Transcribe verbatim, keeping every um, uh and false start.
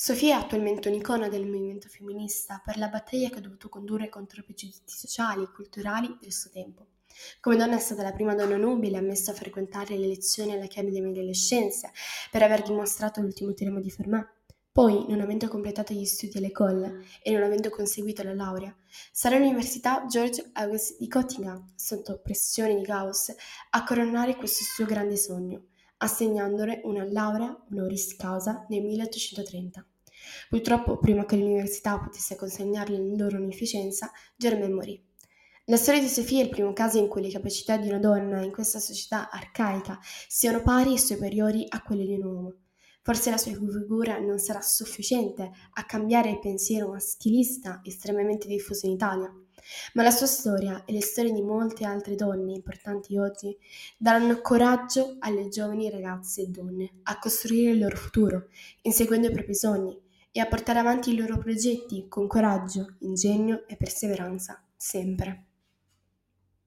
Sofia è attualmente un'icona del movimento femminista per la battaglia che ha dovuto condurre contro i pregiudizi sociali e culturali del suo tempo. Come donna è stata la prima donna nobile ammessa a frequentare le lezioni all'Accademia delle Scienze per aver dimostrato l'ultimo teorema di Fermat. Poi, non avendo completato gli studi all'École e non avendo conseguito la laurea, sarà all'Università George Auguste di Göttingen, sotto pressione di Gauss, a coronare questo suo grande sogno, assegnandole una laurea honoris causa nel milleottocentotrenta. Purtroppo, prima che l'università potesse consegnarle la loro onorificenza, Germaine morì. La storia di Sofia è il primo caso in cui le capacità di una donna in questa società arcaica siano pari e superiori a quelle di un uomo. Forse la sua figura non sarà sufficiente a cambiare il pensiero maschilista estremamente diffuso in Italia, ma la sua storia e le storie di molte altre donne importanti oggi daranno coraggio alle giovani ragazze e donne a costruire il loro futuro, inseguendo i propri sogni e a portare avanti i loro progetti con coraggio, ingegno e perseveranza, sempre.